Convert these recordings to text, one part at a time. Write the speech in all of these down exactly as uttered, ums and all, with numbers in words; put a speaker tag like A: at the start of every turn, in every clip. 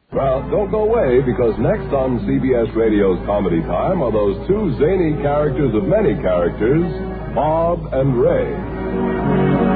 A: Well, don't go away, because next on C B S Radio's Comedy Time are those two zany characters of many characters, Bob and Ray.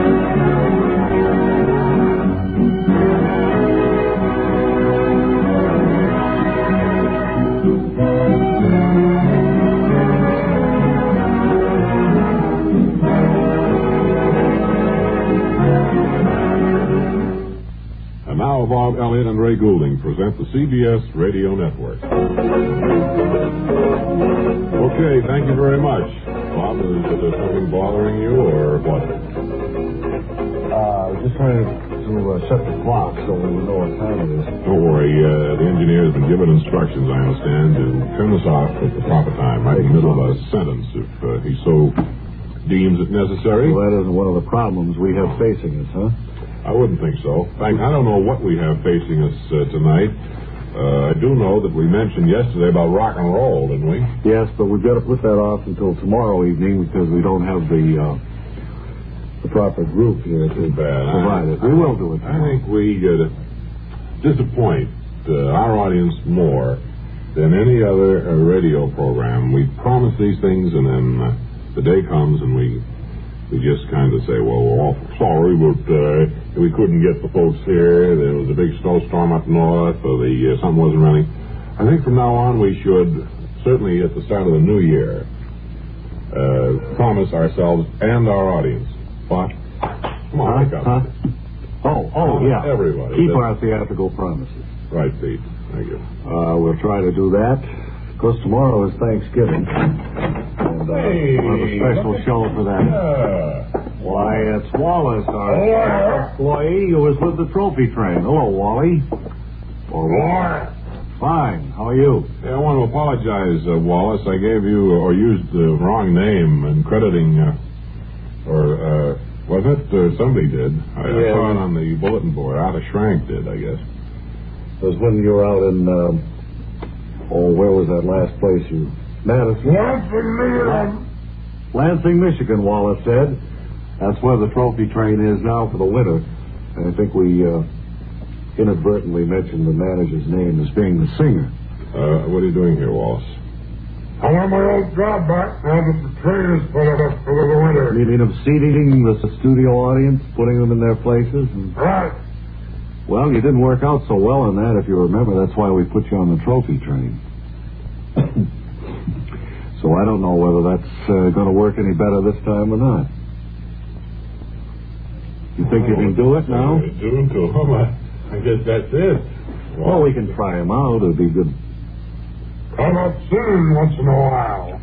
B: Now, Bob Elliott and Ray Goulding present the C B S Radio Network. Okay, thank you very much. Bob, is there something bothering you, or what?
C: Uh, just trying to uh, shut the clock so we know what time it is.
B: Don't worry, uh, the engineer has been given instructions, I understand, to turn this off at the proper time, right in the middle of a sentence, if uh, he so deems it necessary.
C: Well, that isn't one of the problems we have facing us, huh?
B: I wouldn't think so. In fact, I don't know what we have facing us uh, tonight. Uh, I do know that we mentioned yesterday about rock and roll, didn't we?
C: Yes, but we've got to put that off until tomorrow evening because we don't have the uh, the proper group here to
B: bad.
C: provide
B: I,
C: it. We
B: I,
C: will do it tomorrow.
B: I think we uh, disappoint uh, our audience more than any other uh, radio program. We promise these things, and then uh, the day comes and we we just kind of say, well, we're awful sorry, but uh, we couldn't get the folks here. There was a big snowstorm up north, or the uh, something wasn't running. I think from now on we should, certainly at the start of the new year, uh, promise ourselves and our audience. What? Come on, wake up.
C: Huh? Oh, oh,
B: Promise
C: yeah.
B: everybody.
C: Keep
B: That's
C: our theatrical promises.
B: right, Pete. Thank you.
C: Uh, we'll try to do that. Of course, tomorrow is Thanksgiving. And uh,
B: Hey,
C: we'll have a special show for that.
B: Yeah.
C: Why, it's Wallace, our
B: Hello.
C: employee who was with the trophy train. Hello, Wally. Or
B: What?
C: Fine. How are you?
B: Yeah, I want to apologize, uh, Wallace. I gave you or used the wrong name in crediting, uh, or uh, was it? Uh, somebody did. I, I
C: Yeah.
B: saw it on the bulletin board. Arthur Schrank did, I guess.
C: It was when you were out in, um, oh, where was that last place you... Madison.
B: Lansing,
C: Lansing, Michigan, Wallace said. That's where the trophy train is now for the winter. And I think we uh, inadvertently mentioned the manager's name as being the singer.
B: Uh, what are you doing here, Wallace?
D: I want my old job back now that the train is put up for the winter.
C: You mean of seating the studio audience, putting them in their places? And...
D: Right.
C: Well, you didn't work out so well on that, if you remember. That's why we put you on the trophy train. So I don't know whether that's uh, going to work any better this time or not. You think you can do it now?
B: Uh, do it to him. I, I guess that's it.
C: Well, we can try him out. It'd be good.
D: Come up soon once in a while.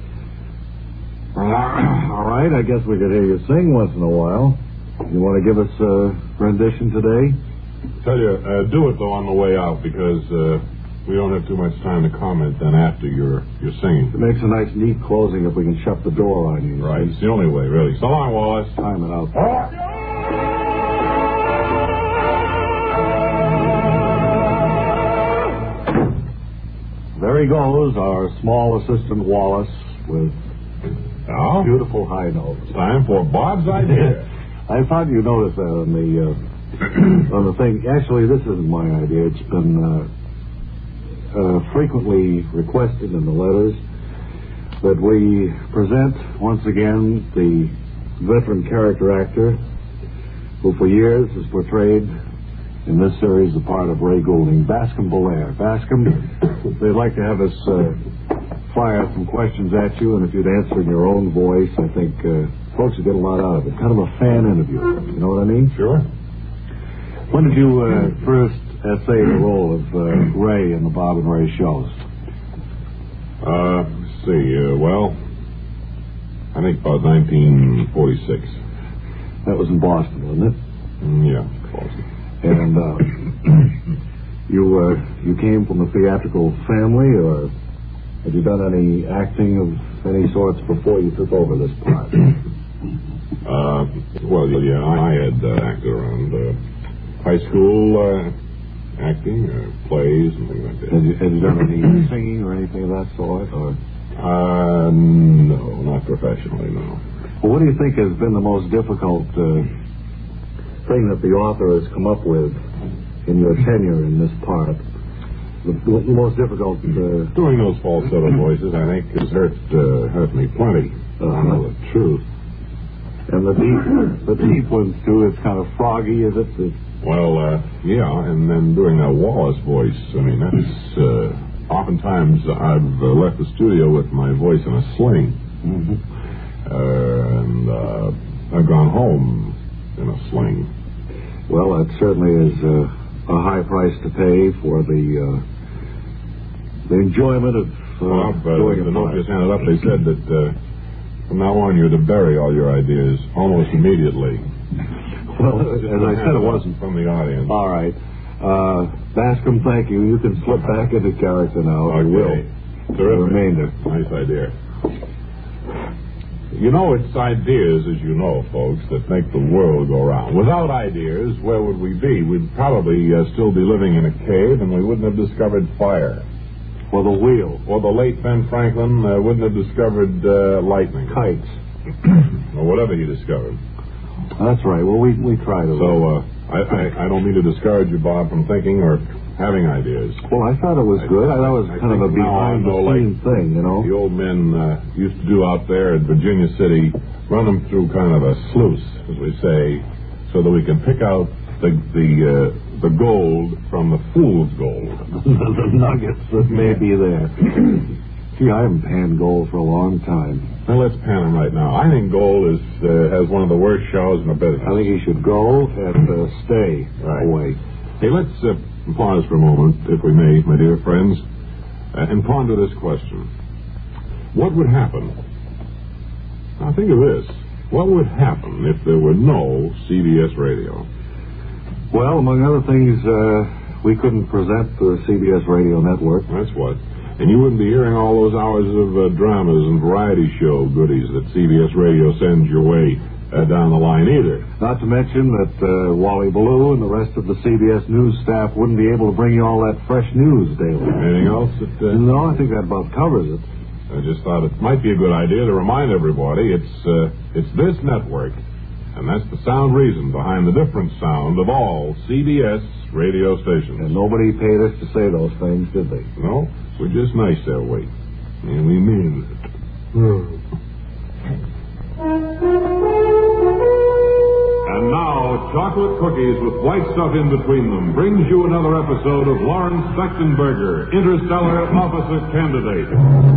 C: All right, I guess we could hear you sing once in a while. You want to give us a rendition today?
B: Tell you, uh, do it, though, on the way out, because uh, we don't have too much time to comment then after your, your singing.
C: It makes a nice, neat closing if we can shut the door on you.
B: Right. It's the only way, really. So long, Wallace.
C: Time it out. There he goes, our small assistant Wallace with
B: Now,
C: beautiful high notes.
B: time for Bob's idea.
C: I thought you noticed that on the uh, on the thing. Actually, this isn't my idea. It's been uh, uh, frequently requested in the letters that we present once again the veteran character actor who for years has portrayed in this series the part of Ray Goulding, Bascom Belair. Bascom, they'd like to have us uh, fire some questions at you, and if you'd answer in your own voice, I think uh, folks would get a lot out of it. Kind of a fan interview. You know what I mean?
B: Sure.
C: When did you uh, first essay the role of uh, Ray in the Bob and Ray shows?
B: Uh, let's see. Uh, well, I think about nineteen forty-six.
C: That was in Boston, wasn't it?
B: Mm, yeah, Boston.
C: And uh, you uh, you came from a theatrical family, or had you done any acting of any sorts before you took over this part?
B: Uh, well, yeah, I had uh, acted around uh, high school uh, acting, uh, plays, and things like that.
C: Have you, have you done any singing or anything of that sort? Or
B: Uh, no, not professionally, no.
C: well, what do you think has been the most difficult uh, thing that the author has come up with in your tenure in this part? the, the most difficult. Uh,
B: Doing those falsetto voices, I think, has hurt uh, hurt me plenty. Uh, I know the truth.
C: And the deep, the deep ones too. It's kind of froggy, is it? The,
B: well, uh, yeah, and then doing that Wallace voice. I mean, that's uh, oftentimes I've uh, left the studio with my voice in a sling,
C: mm-hmm.
B: uh, and uh, I've gone home in a sling.
C: Well, that certainly is uh, a high price to pay for the uh, the enjoyment of uh,
B: well, uh,
C: doing
B: the
C: a
B: note
C: play.
B: just handed up. They said that uh, from now on you're to bury all your ideas almost immediately.
C: Well, as I said, it wasn't
B: from the audience.
C: All right, uh, Bascom, thank you. You can slip back into character now.
B: Okay.
C: You will.
B: Terrific.
C: The remainder.
B: Nice idea. You know, it's ideas, as you know, folks, that make the world go round. Without ideas, where would we be? We'd probably uh, still be living in a cave, and we wouldn't have discovered fire.
C: Or the wheel.
B: Or the late Ben Franklin uh, wouldn't have discovered uh, lightning.
C: Kites.
B: Or whatever he discovered.
C: That's right. Well, we we try to.
B: So, uh, I, I, I don't mean to discourage you, Bob, from thinking or having ideas.
C: Well, I thought it was good. I thought it was
B: I
C: kind of a behind-the-scenes
B: like
C: thing, you know.
B: The old men uh, used to do out there at Virginia City, run them through kind of a sluice, as we say, so that we can pick out the the uh, the gold from the fool's gold.
C: The nuggets that may be there. Gee, I haven't panned gold for a long time.
B: Well, let's pan him right now. I think gold is uh, has one of the worst shows in the business.
C: I think he should go and uh, stay
B: right.
C: away.
B: Hey, let's uh, pause for a moment, if we may, my dear friends, uh, and ponder this question. What would happen? Now, think of this. What would happen if there were no C B S radio?
C: Well, among other things, uh, we couldn't present the C B S radio network.
B: That's what. And you wouldn't be hearing all those hours of uh, dramas and variety show goodies that C B S radio sends your way uh, down the line either.
C: Not to mention that uh, Wally Ballou and the rest of the C B S News staff wouldn't be able to bring you all that fresh news daily.
B: Anything else? That, uh,
C: no, I think that about covers it.
B: I just thought it might be a good idea to remind everybody it's uh, it's this network, and that's the sound reason behind the different sound of all C B S radio stations.
C: And nobody paid us to say those things, did they?
B: No, we're just nice that way. And we mean it. And now, chocolate cookies with white stuff in between them brings you another episode of Lawrence Spechtenberger, Interstellar Opposite Candidate.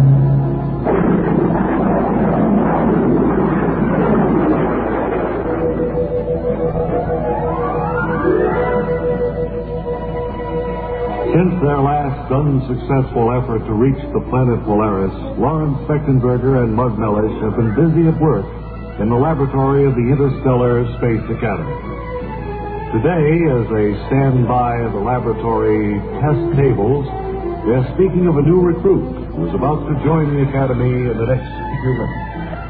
C: Since their last unsuccessful effort to reach the planet Polaris, Lawrence Spechtenberger and Mug Mellish have been busy at work in the laboratory of the Interstellar Space Academy. Today, as they stand by the laboratory test tables, they're speaking of a new recruit who is about to join the Academy in the next few minutes.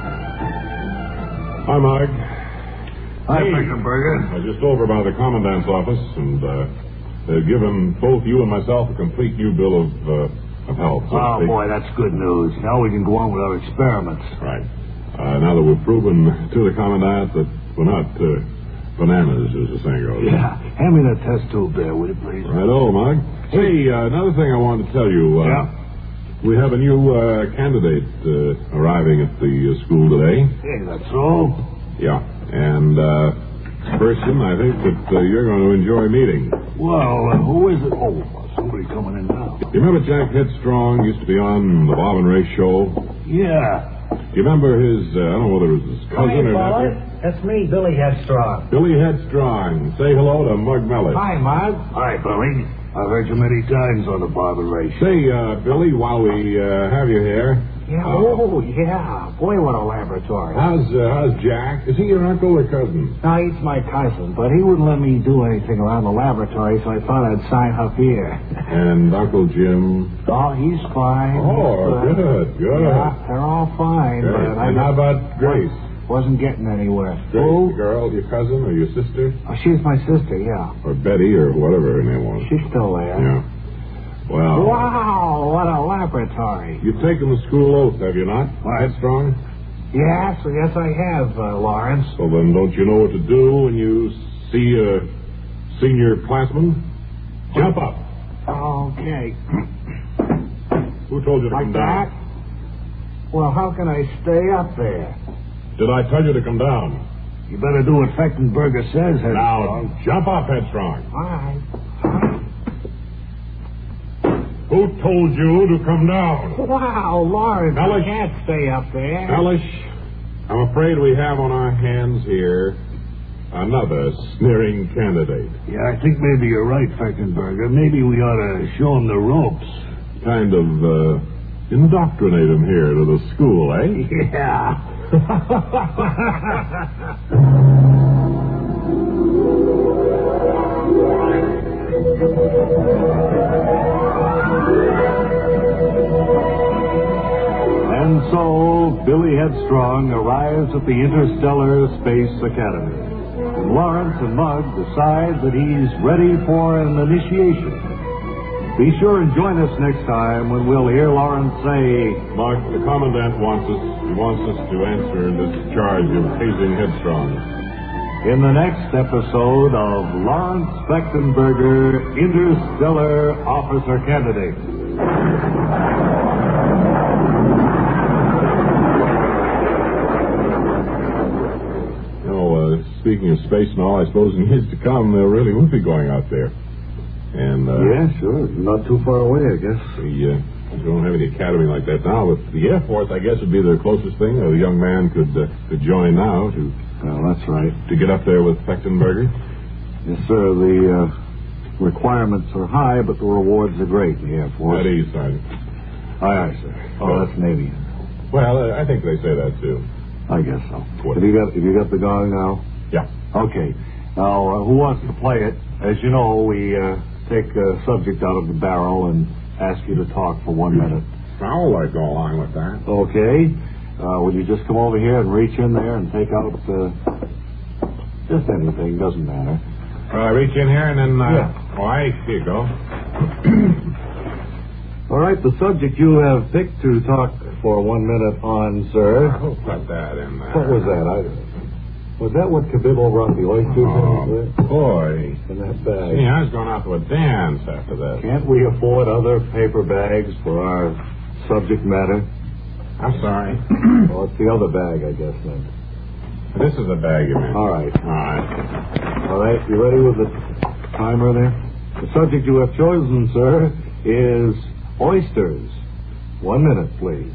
B: Hi, Mug.
C: Hi,
B: Hey.
C: Spechtenberger.
B: I was just over by the Commandant's office, and uh, they've given both you and myself a complete new bill of, uh, of health. so to
C: Oh,
B: speak.
C: boy, that's good news. Now we can go on with our experiments.
B: Right. Uh, now that we've proven to the Commandant that we're not uh, bananas, as the saying goes.
C: Yeah. Hand me that test tube there, will you, please?
B: Right-o, Mug. Hey, uh, another thing I wanted to tell you. Uh,
C: Yeah?
B: We have a new uh, candidate uh, arriving at the uh, school today.
C: Hey, that's so.
B: Yeah. And uh, person I think that uh, you're going to enjoy meeting.
C: Well, uh, who is it? Oh, somebody coming in now.
B: You remember Jack Headstrong used to be on the Bob and Ray show?
C: Yeah.
B: Do you remember his, uh, I don't know whether it was his cousin or nephew?
E: That's me, Billy Headstrong.
B: Billy Headstrong. Say hello to Mug Mellish.
E: Hi, Mug.
C: Hi, Billy. I've heard you many times on the Barber Race.
B: Say, uh, Billy, while we uh, have you here,
E: Yeah.
B: Uh,
E: Oh, yeah. Boy, what a laboratory.
B: how's uh, how's Jack? Is he your uncle or cousin?
E: No, he's my cousin, but he wouldn't let me do anything around the laboratory, so I thought I'd sign up here.
B: And Uncle Jim?
E: Oh, he's fine.
B: Oh,
E: He's
B: good, good.
E: Yeah, they're all fine,
B: Great.
E: but I
B: And how
E: just
B: about Grace?
E: wasn't getting anywhere.
B: Grace,
E: Who?
B: the girl, your cousin or your sister?
E: Oh, she's my sister, yeah.
B: Or Betty or whatever her name was.
E: She's still there.
B: Yeah. Well,
E: Wow, what a laboratory.
B: you've taken the school oath, have you not? Headstrong?
E: Yes, yes, I have, uh, Lawrence.
B: So then don't you know what to do when you see a senior classman? Jump up.
E: Okay.
B: Who told you to
E: Like
B: come
E: that?
B: down?
E: Well, how can I stay up there?
B: Did I tell you to come down?
E: You better do what Fechtenberger says, Headstrong.
B: Now, jump up, Headstrong.
E: All right.
B: Who told you to come down?
E: Wow, Lawrence,
B: Mellish.
E: I can't stay up there.
B: Mellish, I'm afraid we have on our hands here another sneering candidate.
E: Yeah, I think maybe you're right, Fechtenberger. Maybe we ought to show him the ropes.
B: Kind of uh, indoctrinate him here to the school, eh?
E: Yeah.
C: And so, Billy Headstrong arrives at the Interstellar Space Academy. And Lawrence and Mug decide that he's ready for an initiation. Be sure and join us next time when we'll hear Lawrence say,
B: Mark, the Commandant wants us, he wants us to answer this charge of hazing Headstrong.
C: in the next episode of Lawrence Fechtenberger, Interstellar Officer Candidate.
B: Speaking of space and all, I suppose in years to come, there really will be going out there. And, uh...
C: Yeah, sure. Not too far away, I guess.
B: We, uh, we don't have any academy like that now, but the Air Force, I guess, would be the closest thing a young man could uh, could join now to...
C: Well, that's right.
B: To get up there with Fechtenberger.
C: Yes, sir. The uh, requirements are high, but the rewards are great in the Air Force.
B: At ease, Sergeant.
C: Aye, aye, sir. Oh, that's Navy.
B: Well, uh, I think they say that, too.
C: I guess so.
B: What?
C: Have you got, have you got the gong now?
B: Yeah.
C: Okay. Now, uh, who wants to play it? As you know, we uh, take a subject out of the barrel and ask you to talk for one minute.
B: I'll uh, go along with that.
C: Okay. Uh, will you just come over here and reach in there and take out uh, just anything? Doesn't matter.
B: Well, I reach in here and then... Uh,
C: Yeah.
B: All right, here you go.
C: All right, the subject you have picked to talk for one minute on, sir.
B: Who put that in there?
C: What was that? I... Was that what Kabibble brought the oysters
B: Oh,
C: in?
B: boy.
C: In that bag?
B: See, I was going out to a dance after that.
C: Can't we afford other paper bags for our subject matter?
B: I'm sorry.
C: Well, it's the other bag, I guess, then.
B: This is a bag you meant.
C: All right.
B: All right.
C: All right, you ready with the timer there? The subject you have chosen, sir, is oysters. One minute, please.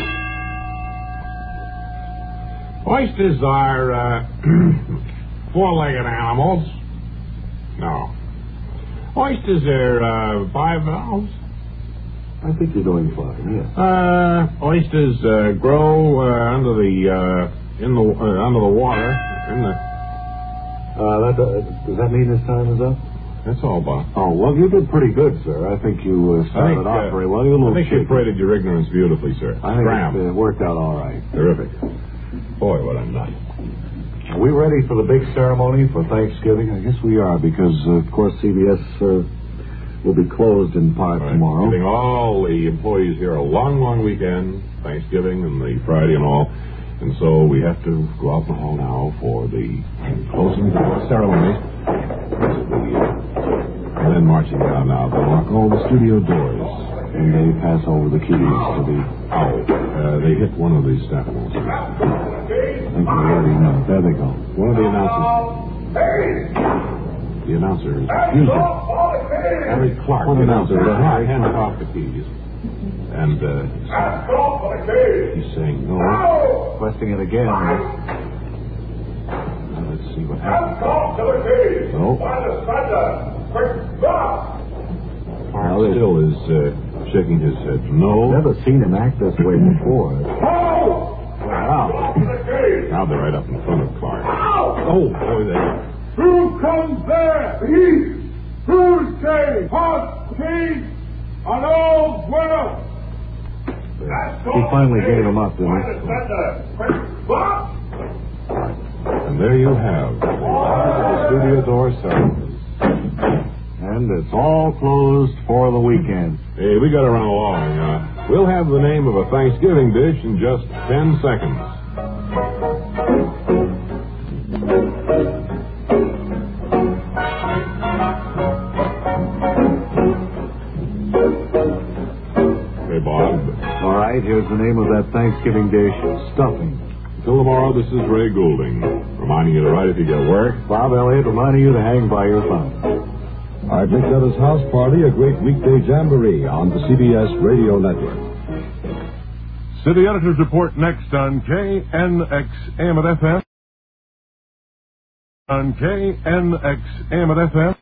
B: Oysters are uh, four-legged animals. No. Oysters are uh, bivalves.
C: I think you're doing fine, yes.
B: Uh, oysters uh, grow uh, under the uh, in the uh, under the water. In the.
C: Uh, that, uh, does that mean this time is up?
B: That's all, Bob.
C: Oh, well, you did pretty good, sir. I think you uh, started
B: I think,
C: off
B: uh,
C: very well. You're a little
B: I think you
C: shaky.
B: paraded your ignorance beautifully, sir.
C: I think
B: Scram.
C: it uh, worked out all right.
B: Terrific. Boy, what a nut.
C: Are we ready for the big ceremony for Thanksgiving? I guess we are, because, uh, of course, C B S uh, will be closed in part
B: Right.
C: tomorrow.
B: Giving all the employees here a long, long weekend, Thanksgiving and the Friday and all. And so we have to go out the hall now for the closing ceremony. And then marching down now, they lock all the studio doors.
C: And they pass over the keys to the...
B: Oh, uh, they hit one of the staff announcers.
C: I think we already know. There they go.
B: One of the announcers. The announcer is refusing. Harry Clark,
C: What
B: the
C: announcer?
B: announcer, uh, handed off the keys. And uh, he's saying no.
C: Requesting it again.
B: Now, let's see what happens. No. Clark still is uh, shaking his head. No.
C: Never seen him act this way before.
B: Wow. Now they're right up in front of Clark. Oh, boy, they...
D: Who comes there? He. Who's king? Hot king on old world.
C: He finally gave him up, didn't he?
B: And there you have the the studio door ceremony.
C: And it's all closed for the weekend.
B: Hey, we got to run along. Uh, we'll have the name of a Thanksgiving dish in just ten seconds.
C: right. Here's the name of that Thanksgiving dish, stuffing.
B: Until tomorrow, this is Ray Goulding, reminding you to write if you get work.
C: Bob Elliott reminding you to hang by your thumb.
A: Art McDonough's House Party, a great weekday jamboree on the C B S Radio Network.
F: City Editor's Report next on K N X A M at F M. On K N X A M at F M.